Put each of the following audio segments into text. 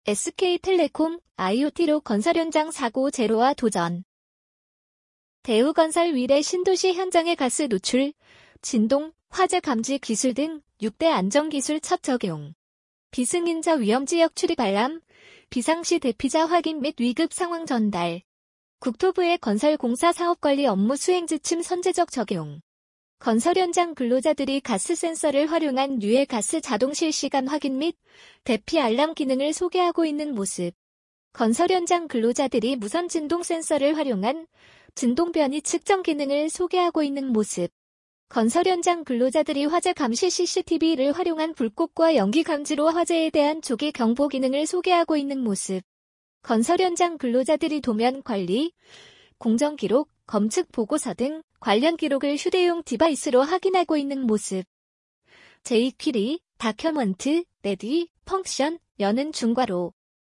SK텔레콤 IoT로 건설 현장 사고 제로화 도전. 대우건설 위례 신도시 현장의 가스 노출, 진동, 화재 감지 기술 등 6대 안전기술 첫 적용. 비승인자 위험지역 출입 알람, 비상시 대피자 확인 및 위급 상황 전달. 국토부의 건설공사 사업관리 업무 수행 지침 선제적 적용. 건설 현장 근로자들이 가스 센서를 활용한 유해 가스 자동 실시간 확인 및 대피 알람 기능을 소개하고 있는 모습. 건설 현장 근로자들이 무선 진동 센서를 활용한 진동 변이 측정 기능을 소개하고 있는 모습. 건설 현장 근로자들이 화재 감시 CCTV를 활용한 불꽃과 연기 감지로 화재에 대한 조기 경보 기능을 소개하고 있는 모습. 건설 현장 근로자들이 도면 관리, 공정 기록, 검측 보고서 등 관련 기록을 휴대용 디바이스로 확인하고 있는 모습. jQuery, 다큐먼트, 레디, 펑션, 여는 중괄호.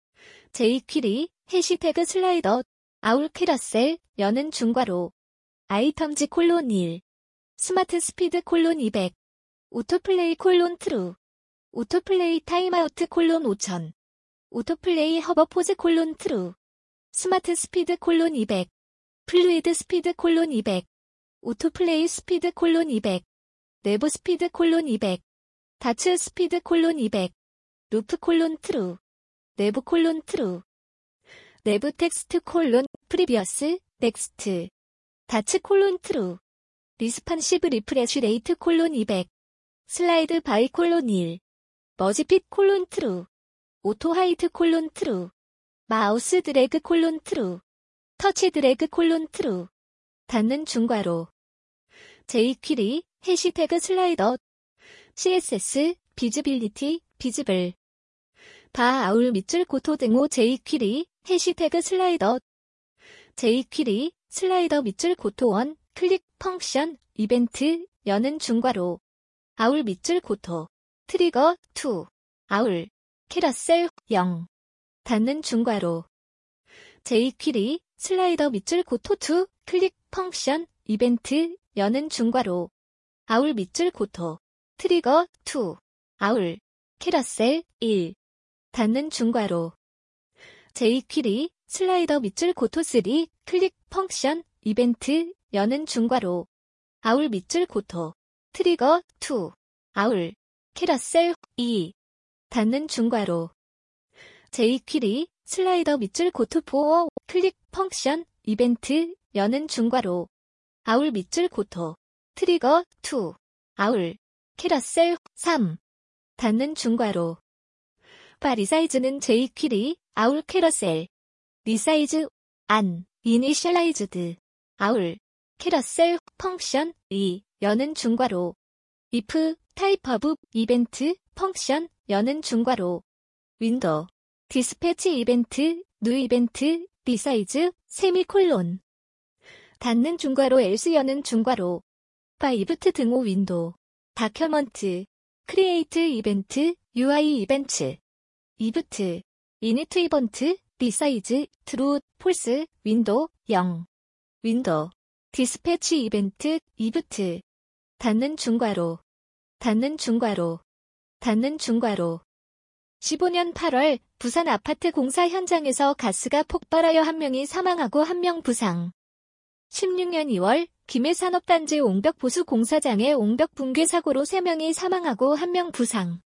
jQuery, 해시태그 슬라이더, 아울 캐러셀, 여는 중괄호. 아이텀즈 콜론 1. 스마트 스피드 콜론 200. 오토플레이 콜론 트루. 오토플레이 타임아우트 콜론 5000. 오토플레이 허버포즈 콜론 트루. 스마트 스피드 콜론 200. 플루이드 스피드 콜론 200. 오토플레이 스피드 콜론 200. 내부 스피드 콜론 200. 다츠 스피드 콜론 200. 루프 콜론 트루. 내부 콜론 트루. 내부 텍스트 콜론 프리비어스 넥스트. 다츠 콜론 트루. 리스판시브 리프레쉬 레이트 콜론 200. 슬라이드 바이 콜론 1. 머지핏 콜론 트루. 오토 하이트 콜론 트루. 마우스 드래그 콜론 트루. 터치 드래그 콜론 트루. 닫는 중괄호. jQuery, 해시태그 슬라이더. CSS, 비즈빌리티, 비즈블. 바 아울 밑줄 고토 등호 jQuery, 해시태그 슬라이더. jQuery, 슬라이더 밑줄 고토 1, 클릭, 펑션, 이벤트, 여는 중괄호. 아울 밑줄 고토. 트리거, 2. 아울. 캐러셀, 0. 닫는 중괄호. jQuery, 슬라이더 밑줄 고토 2, 클릭, 펑션, 이벤트, 여는 중괄호. 아울 밑줄 고토. 트리거, 2. 아울. 캐러셀, 1. 닫는 중괄호. jQuery, 슬라이더 밑줄 고토 3, 클릭, 펑션, 이벤트, 여는 중괄호. 아울 밑줄 고토. 트리거, 2. 아울. 캐러셀, 2. 닫는 중괄호. jQuery, 슬라이더 밑줄 고토 4, 클릭, 펑션, 이벤트, 여는 중괄호. 아울 밑줄 고토. 트리거, 2. 아울. 캐러셀, 3. 닫는 중괄호. 바 리사이즈는 jQuery, 아울 캐러셀. 리사이즈, 안, 이니셜라이즈드. 아울. 캐러셀, 펑션, 2, 여는 중괄호. if, 타입 오브, 이벤트, 펑션, 여는 중괄호. 윈도우. 디스패치 이벤트, 뉴 이벤트, 리사이즈, 세미콜론. 닫는 중괄호 else 여는 중괄호. 바 이브트 등호 윈도우. 다큐먼트. 크리에이트 이벤트, UI 이벤트. 이브트. 이니트 이벤트, 리사이즈, 트루, 폴스, 윈도우, 0. 윈도우. 디스패치 이벤트, 이브트. 닫는 중괄호. 닫는 중괄호. 닫는 중괄호. 15년 8월 부산 아파트 공사 현장에서 가스가 폭발하여 1명이 사망하고 1명 부상. 16년 2월 김해산업단지 옹벽보수 공사장의 옹벽 붕괴 사고로 3명이 사망하고 1명 부상.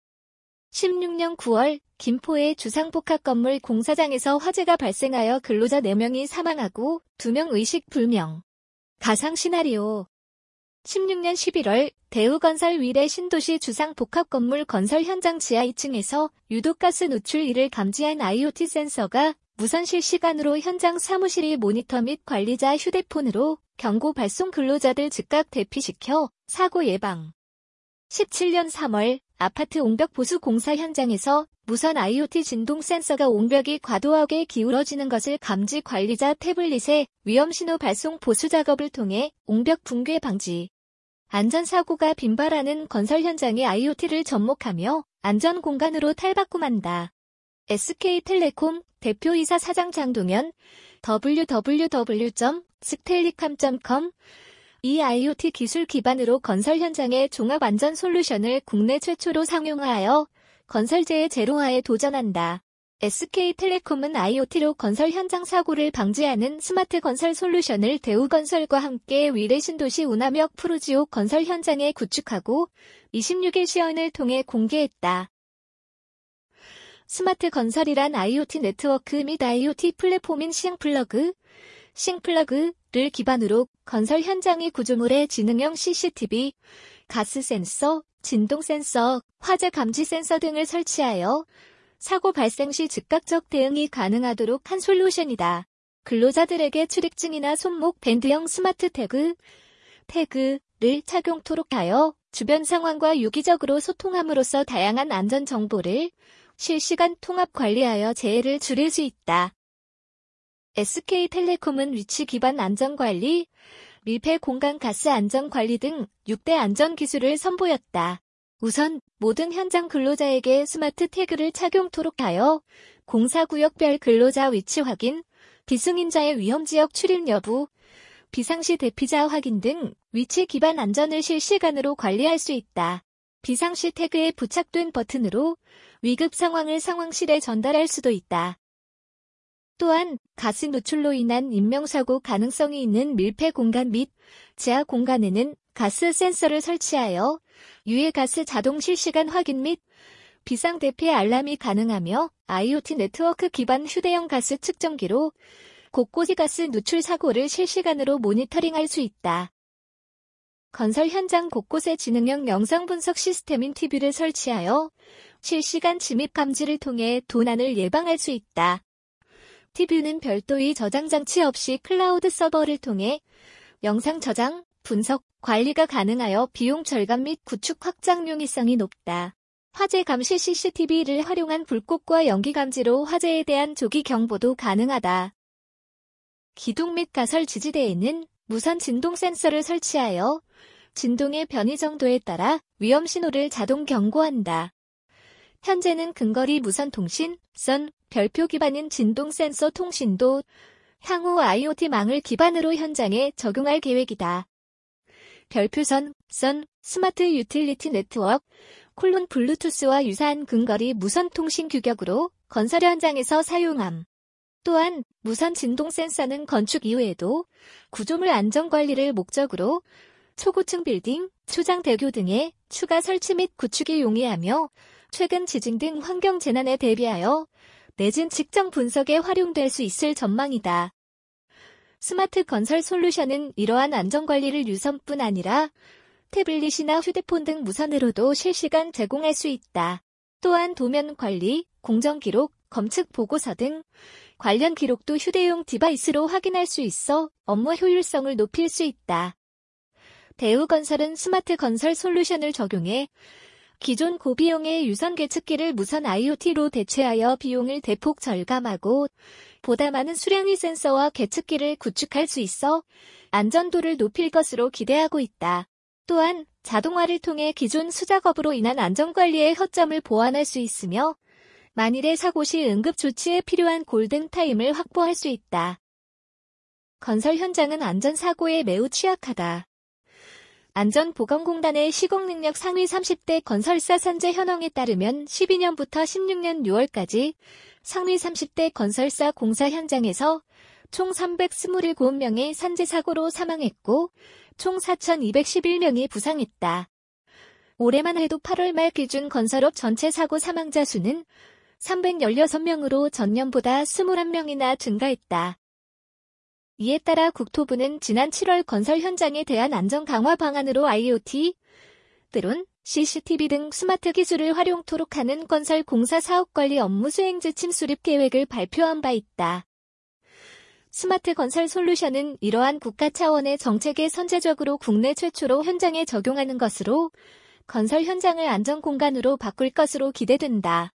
16년 9월 김포의 주상복합 건물 공사장에서 화재가 발생하여 근로자 4명이 사망하고 2명 의식불명. 가상 시나리오. 16년 11월 대우건설 위례 신도시 주상복합 건물 건설 현장 지하 2층에서 유독가스 노출 1을 감지한 IoT 센서가 무선 실시간으로 현장 사무실의 모니터 및 관리자 휴대폰으로 경고 발송 근로자들 즉각 대피시켜 사고 예방. 17년 3월 아파트 옹벽 보수 공사 현장에서 무선 IoT 진동 센서가 옹벽이 과도하게 기울어지는 것을 감지 관리자 태블릿에 위험신호 발송 보수 작업을 통해 옹벽 붕괴 방지. 안전사고가 빈발하는 건설 현장의 IoT를 접목하며 안전공간으로 탈바꿈한다. SK텔레콤 대표이사 사장 장동현 www.stellicom.com 이 IoT 기술 기반으로 건설 현장의 종합 안전 솔루션을 국내 최초로 상용화하여 건설재해 제로화에 도전한다. SK텔레콤은 IoT로 건설 현장 사고를 방지하는 스마트 건설 솔루션을 대우건설과 함께 위례 신도시 운하역 푸르지옥 건설 현장에 구축하고 26일 시연을 통해 공개했다. 스마트 건설이란 IoT 네트워크 및 IoT 플랫폼인 싱플러그를 기반으로 건설 현장의 구조물에 지능형 CCTV, 가스 센서, 진동 센서, 화재 감지 센서 등을 설치하여 사고 발생 시 즉각적 대응이 가능하도록 한 솔루션이다. 근로자들에게 출입증이나 손목 밴드형 스마트 태그를 착용토록 하여 주변 상황과 유기적으로 소통함으로써 다양한 안전 정보를 실시간 통합 관리하여 재해를 줄일 수 있다. SK텔레콤은 위치 기반 안전관리, 밀폐 공간 가스 안전관리 등 6대 안전 기술을 선보였다. 우선 모든 현장 근로자에게 스마트 태그를 착용토록 하여 공사구역별 근로자 위치 확인, 비승인자의 위험지역 출입 여부, 비상시 대피자 확인 등 위치 기반 안전을 실시간으로 관리할 수 있다. 비상시 태그에 부착된 버튼으로 위급 상황을 상황실에 전달할 수도 있다. 또한 가스 노출로 인한 인명사고 가능성이 있는 밀폐 공간 및 지하 공간에는 가스 센서를 설치하여 유해 가스 자동 실시간 확인 및 비상 대피 알람이 가능하며 IoT 네트워크 기반 휴대용 가스 측정기로 곳곳의 가스 누출 사고를 실시간으로 모니터링할 수 있다. 건설 현장 곳곳에 지능형 영상 분석 시스템인 TV를 설치하여 실시간 침입 감지를 통해 도난을 예방할 수 있다. TV는 별도의 저장 장치 없이 클라우드 서버를 통해 영상 저장, 분석, 관리가 가능하여 비용 절감 및 구축 확장 용이성이 높다. 화재 감시 CCTV를 활용한 불꽃과 연기 감지로 화재에 대한 조기 경보도 가능하다. 기둥 및 가설 지지대에는 무선 진동 센서를 설치하여 진동의 변이 정도에 따라 위험 신호를 자동 경고한다. 현재는 근거리 무선 통신, 별표 기반인 진동 센서 통신도 향후 IoT망을 기반으로 현장에 적용할 계획이다. 별표선, 스마트 유틸리티 네트워크, 블루투스와 유사한 근거리 무선 통신 규격으로 건설 현장에서 사용함. 또한 무선 진동 센서는 건축 이후에도 구조물 안전 관리를 목적으로 초고층 빌딩, 초장대교 등의 추가 설치 및 구축이 용이하며 최근 지진 등 환경 재난에 대비하여 내진 측정 분석에 활용될 수 있을 전망이다. 스마트 건설 솔루션은 이러한 안전관리를 유선뿐 아니라 태블릿이나 휴대폰 등 무선으로도 실시간 제공할 수 있다. 또한 도면 관리, 공정 기록, 검측 보고서 등 관련 기록도 휴대용 디바이스로 확인할 수 있어 업무 효율성을 높일 수 있다. 대우건설은 스마트 건설 솔루션을 적용해 기존 고비용의 유선 계측기를 무선 IoT로 대체하여 비용을 대폭 절감하고 보다 많은 수량의 센서와 계측기를 구축할 수 있어 안전도를 높일 것으로 기대하고 있다. 또한 자동화를 통해 기존 수작업으로 인한 안전관리의 허점을 보완할 수 있으며 만일의 사고 시 응급조치에 필요한 골든타임을 확보할 수 있다. 건설 현장은 안전사고에 매우 취약하다. 안전보건공단의 시공능력 상위 30대 건설사 산재 현황에 따르면 12년부터 16년 6월까지 상위 30대 건설사 공사 현장에서 총 327명의 산재 사고로 사망했고 총 4,211명이 부상했다. 올해만 해도 8월 말 기준 건설업 전체 사고 사망자 수는 316명으로 전년보다 21명이나 증가했다. 이에 따라 국토부는 지난 7월 건설 현장에 대한 안전 강화 방안으로 IoT, 드론, CCTV 등 스마트 기술을 활용토록 하는 건설 공사 사업 관리 업무 수행 지침 수립 계획을 발표한 바 있다. 스마트 건설 솔루션은 이러한 국가 차원의 정책에 선제적으로 국내 최초로 현장에 적용하는 것으로 건설 현장을 안전 공간으로 바꿀 것으로 기대된다.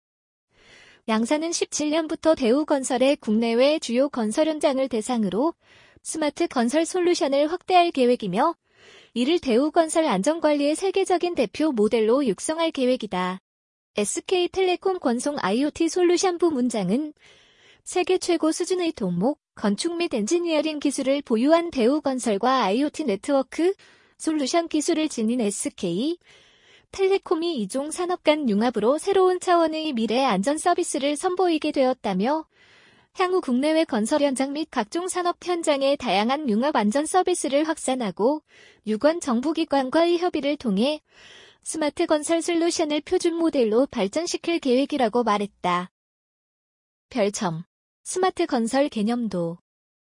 양사는 17년부터 대우건설의 국내외 주요 건설 현장을 대상으로 스마트 건설 솔루션을 확대할 계획이며 이를 대우건설 안전관리의 세계적인 대표 모델로 육성할 계획이다. SK텔레콤 권송 IoT 솔루션 부문장은 세계 최고 수준의 토목, 건축 및 엔지니어링 기술을 보유한 대우건설과 IoT 네트워크, 솔루션 기술을 지닌 SK 텔레콤이 이종 산업 간 융합으로 새로운 차원의 미래 안전 서비스를 선보이게 되었다며 향후 국내외 건설 현장 및 각종 산업 현장의 다양한 융합 안전 서비스를 확산하고 유관 정부기관과의 협의를 통해 스마트 건설 솔루션을 표준 모델로 발전시킬 계획이라고 말했다. 별첨. 스마트 건설 개념도